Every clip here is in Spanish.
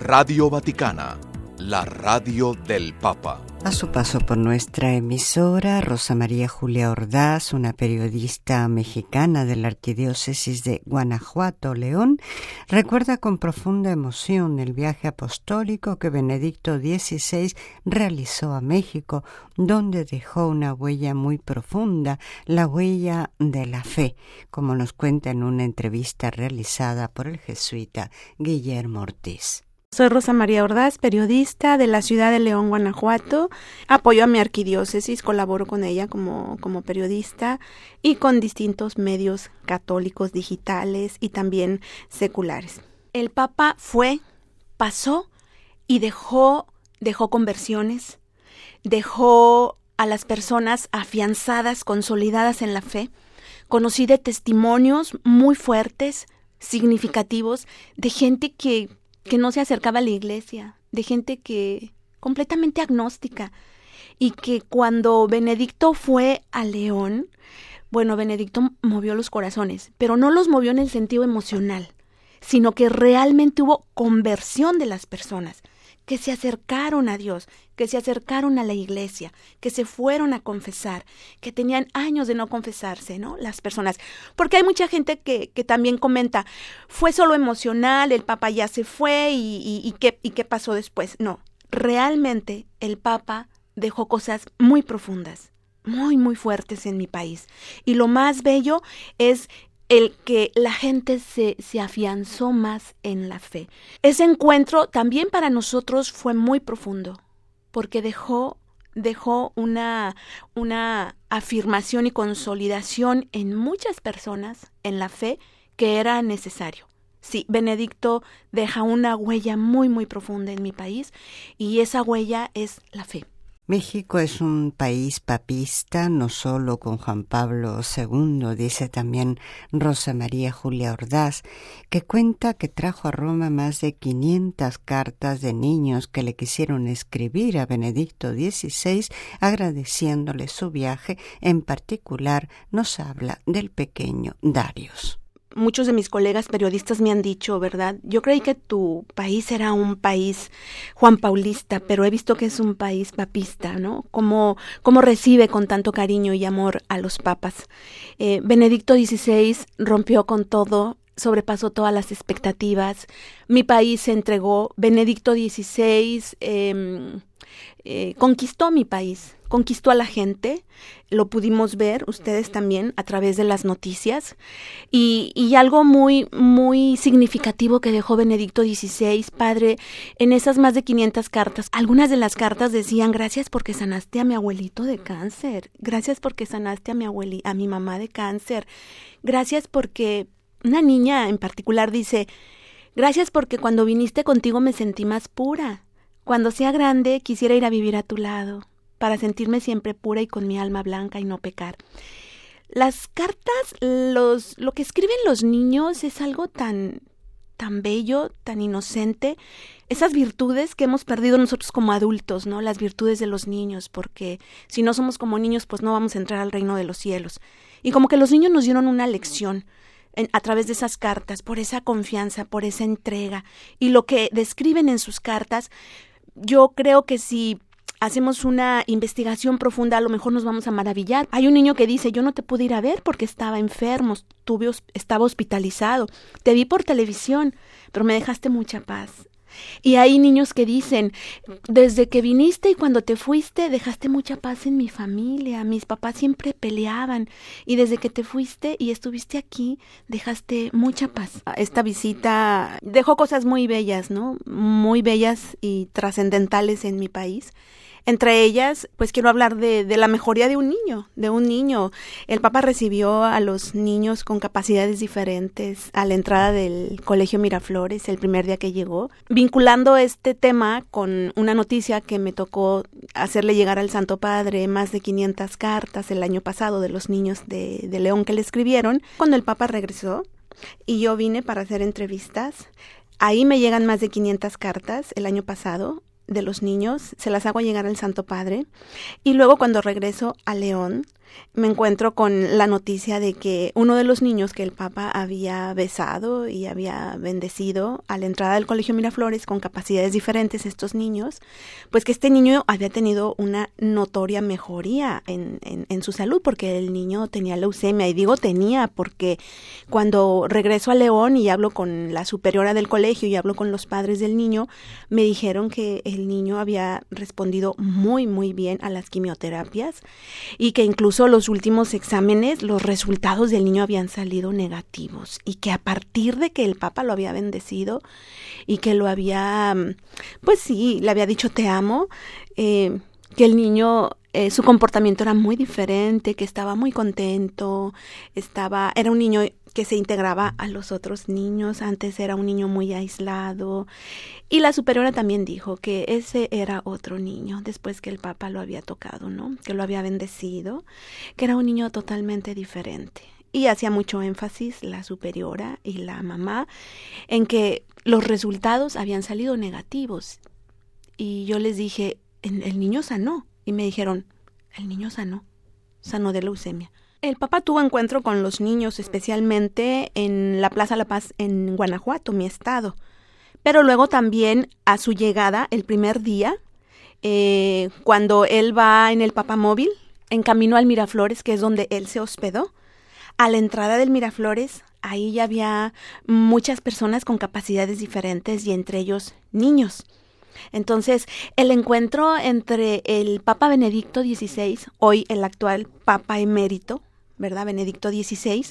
Radio Vaticana, la radio del Papa. A su paso por nuestra emisora, Rosa María Julia Ordaz, una periodista mexicana de la Arquidiócesis de Guanajuato, León, recuerda con profunda emoción el viaje apostólico que Benedicto XVI realizó a México, donde dejó una huella muy profunda, la huella de la fe, como nos cuenta en una entrevista realizada por el jesuita Guillermo Ortiz. Soy Rosa María Ordaz, periodista de la ciudad de León, Guanajuato. Apoyo a mi arquidiócesis, colaboro con ella como periodista y con distintos medios católicos, digitales y también seculares. El Papa pasó y dejó conversiones, dejó a las personas afianzadas, consolidadas en la fe. Conocí de testimonios muy fuertes, significativos, de gente que no se acercaba a la iglesia, de gente que completamente agnóstica, y que cuando Benedicto fue a León, bueno, Benedicto movió los corazones, pero no los movió en el sentido emocional, sino que realmente hubo conversión de las personas, que se acercaron a Dios, que se acercaron a la iglesia, que se fueron a confesar, que tenían años de no confesarse, ¿no? Las personas. Porque hay mucha gente que también comenta, fue solo emocional, el Papa ya se fue y ¿qué pasó después? No, realmente el Papa dejó cosas muy profundas, muy, muy fuertes en mi país. Y lo más bello es el que la gente se afianzó más en la fe. Ese encuentro también para nosotros fue muy profundo, porque dejó una afirmación y consolidación en muchas personas en la fe que era necesario. Sí, Benedicto deja una huella muy, muy profunda en mi país, y esa huella es la fe. México es un país papista, no solo con Juan Pablo II, dice también Rosa María Julia Ordaz, que cuenta que trajo a Roma más de 500 cartas de niños que le quisieron escribir a Benedicto XVI agradeciéndole su viaje. En particular nos habla del pequeño Darius. Muchos de mis colegas periodistas me han dicho, ¿verdad? Yo creí que tu país era un país Juan Paulista, pero he visto que es un país papista, ¿no? Cómo recibe con tanto cariño y amor a los papas. Benedicto XVI rompió con todo, sobrepasó todas las expectativas. Mi país se entregó. Benedicto XVI conquistó mi país, conquistó a la gente. Lo pudimos ver ustedes también a través de las noticias, y algo muy, muy significativo que dejó Benedicto XVI, padre, en esas más de 500 cartas. Algunas de las cartas decían: gracias porque sanaste a mi abuelito de cáncer, gracias porque sanaste a mi mamá de cáncer, gracias porque, una niña en particular dice: gracias porque cuando viniste contigo me sentí más pura. Cuando sea grande quisiera ir a vivir a tu lado, para sentirme siempre pura y con mi alma blanca y no pecar. Las cartas, lo que escriben los niños es algo tan bello, tan inocente. Esas virtudes que hemos perdido nosotros como adultos, ¿no? Las virtudes de los niños, porque si no somos como niños, pues no vamos a entrar al reino de los cielos. Y como que los niños nos dieron una lección a través de esas cartas, por esa confianza, por esa entrega. Y lo que describen en sus cartas, yo creo que si hacemos una investigación profunda, a lo mejor nos vamos a maravillar. Hay un niño que dice: yo no te pude ir a ver porque estaba enfermo, estaba hospitalizado, te vi por televisión, pero me dejaste mucha paz. Y hay niños que dicen: desde que viniste y cuando te fuiste, dejaste mucha paz en mi familia, mis papás siempre peleaban, y desde que te fuiste y estuviste aquí, dejaste mucha paz. Esta visita dejó cosas muy bellas, ¿no? Muy bellas y trascendentales en mi país. Entre ellas, pues quiero hablar de la mejoría de un niño. El Papa recibió a los niños con capacidades diferentes a la entrada del Colegio Miraflores el primer día que llegó, vinculando este tema con una noticia que me tocó hacerle llegar al Santo Padre, más de 500 cartas el año pasado de los niños de León que le escribieron. Cuando el Papa regresó y yo vine para hacer entrevistas, ahí me llegan más de 500 cartas el año pasado de los niños, se las hago llegar al Santo Padre, y luego cuando regreso a León, me encuentro con la noticia de que uno de los niños que el Papa había besado y había bendecido a la entrada del Colegio Miraflores, con capacidades diferentes estos niños, pues que este niño había tenido una notoria mejoría en su salud, porque el niño tenía leucemia, y digo tenía porque cuando regreso a León y hablo con la superiora del colegio y hablo con los padres del niño, me dijeron que el niño había respondido muy, muy bien a las quimioterapias y que incluso los últimos exámenes, los resultados del niño habían salido negativos, y que a partir de que el Papa lo había bendecido y que lo había, pues sí, le había dicho te amo, que el niño, su comportamiento era muy diferente, que estaba muy contento, era un niño que se integraba a los otros niños. Antes era un niño muy aislado, y la superiora también dijo que ese era otro niño después que el Papa lo había tocado, ¿no? Que lo había bendecido, que era un niño totalmente diferente. Y hacía mucho énfasis la superiora y la mamá en que los resultados habían salido negativos. Y yo les dije, el niño sanó. Y me dijeron, el niño sanó de leucemia. El Papa tuvo encuentro con los niños, especialmente en la Plaza La Paz en Guanajuato, mi estado. Pero luego también a su llegada, el primer día, cuando él va en el Papamóvil, en camino al Miraflores, que es donde él se hospedó, a la entrada del Miraflores, ahí ya había muchas personas con capacidades diferentes y entre ellos niños. Entonces, el encuentro entre el Papa Benedicto XVI, hoy el actual Papa emérito, ¿verdad? Benedicto XVI,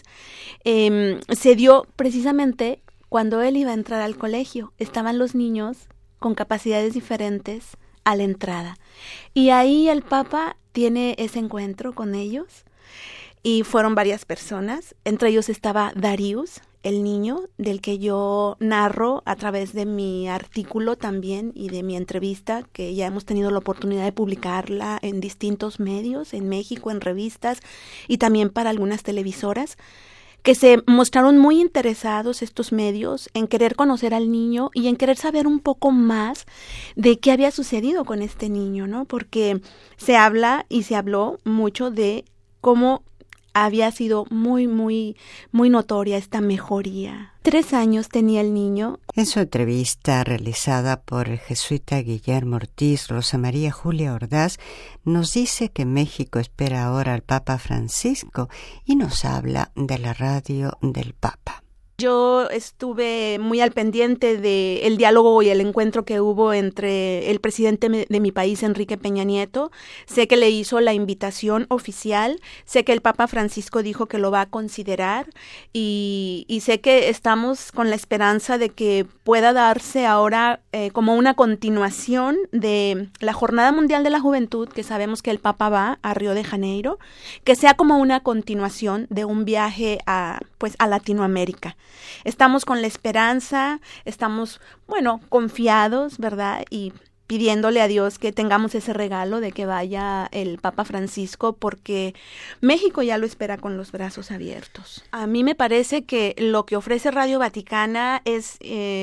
se dio precisamente cuando él iba a entrar al colegio. Estaban los niños con capacidades diferentes a la entrada. Y ahí el Papa tiene ese encuentro con ellos, y fueron varias personas. Entre ellos estaba Darius, el niño del que yo narro a través de mi artículo también y de mi entrevista, que ya hemos tenido la oportunidad de publicarla en distintos medios, en México, en revistas y también para algunas televisoras, que se mostraron muy interesados estos medios en querer conocer al niño y en querer saber un poco más de qué había sucedido con este niño, ¿no? Porque se habla y se habló mucho de cómo había sido muy, muy, muy notoria esta mejoría. 3 años tenía el niño. En su entrevista realizada por el jesuita Guillermo Ortiz, Rosa María Julia Ordaz nos dice que México espera ahora al Papa Francisco y nos habla de la radio del Papa. Yo estuve muy al pendiente del diálogo y el encuentro que hubo entre el presidente de mi país, Enrique Peña Nieto. Sé que le hizo la invitación oficial, sé que el Papa Francisco dijo que lo va a considerar, y sé que estamos con la esperanza de que pueda darse ahora como una continuación de la Jornada Mundial de la Juventud, que sabemos que el Papa va a Río de Janeiro, que sea como una continuación de un viaje a Latinoamérica. Estamos con la esperanza, estamos, confiados, ¿verdad? Y pidiéndole a Dios que tengamos ese regalo de que vaya el Papa Francisco, porque México ya lo espera con los brazos abiertos. A mí me parece que lo que ofrece Radio Vaticana es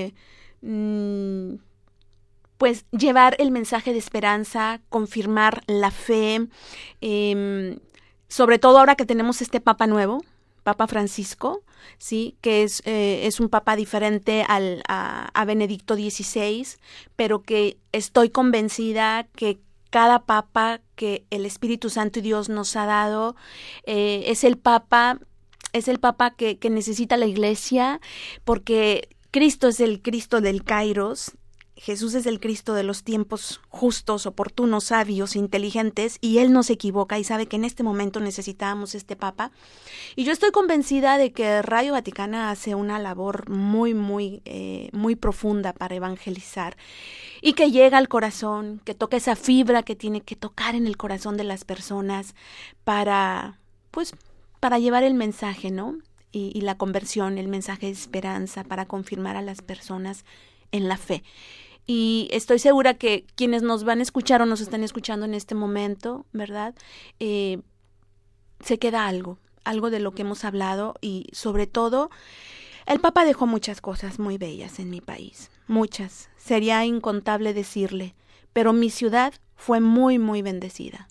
llevar el mensaje de esperanza, confirmar la fe, sobre todo ahora que tenemos este Papa nuevo, Papa Francisco, sí, que es un papa diferente a Benedicto XVI, pero que estoy convencida que cada papa que el Espíritu Santo y Dios nos ha dado es el papa que necesita la Iglesia, porque Cristo es el Cristo del Kairos. Jesús es el Cristo de los tiempos justos, oportunos, sabios, inteligentes, y Él no se equivoca y sabe que en este momento necesitábamos este Papa. Y yo estoy convencida de que Radio Vaticana hace una labor muy, muy, muy profunda para evangelizar, y que llega al corazón, que toca esa fibra que tiene que tocar en el corazón de las personas para llevar el mensaje, ¿no? Y la conversión, el mensaje de esperanza, para confirmar a las personas en la fe. Y estoy segura que quienes nos van a escuchar o nos están escuchando en este momento, ¿verdad? Se queda algo de lo que hemos hablado, y sobre todo, el Papa dejó muchas cosas muy bellas en mi país, muchas. Sería incontable decirle, pero mi ciudad fue muy, muy bendecida.